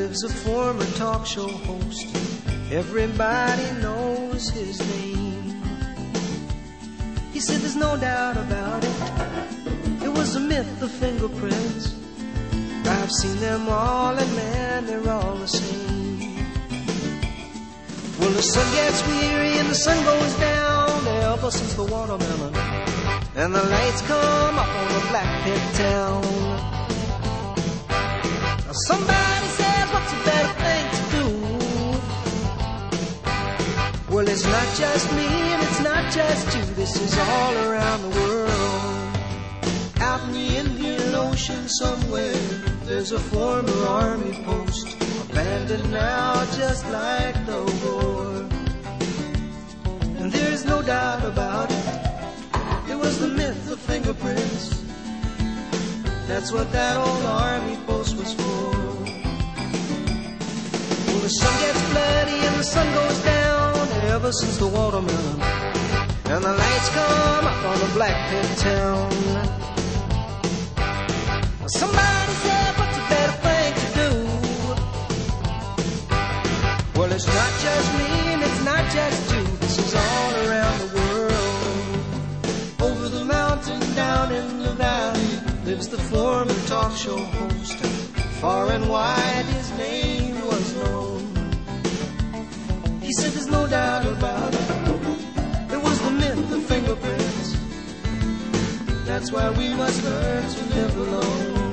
lives a former talk show host. Everybody knows his name. He said there's no doubt about it. It was a myth, the fingerprints. I've seen them all, and man, they're all the same. Well, the sun gets weary and the sun goes down ever since the watermelon, and the lights come up on the black pit town. Now somebody says, what's a better thing to do? Well, it's not just me and it's not just you. This is all around the world. Out in the Indian Ocean somewhere, there's a former army post, abandoned now just like the war. And there's no doubt about it, it was the myth of fingerprints. That's what that old army post was for. Well, the sun gets bloody and the sun goes down ever since the watermelon, and the lights come up on the black pit town. Somebody said, what's a better thing to do? Well, it's not just me and it's not just you. This is all around the world. Over the mountain, down in the valley, lives the former talk show host. Far and wide his name was known. He said there's no doubt about it, it was the myth of fingerprints. That's why we must learn to live alone.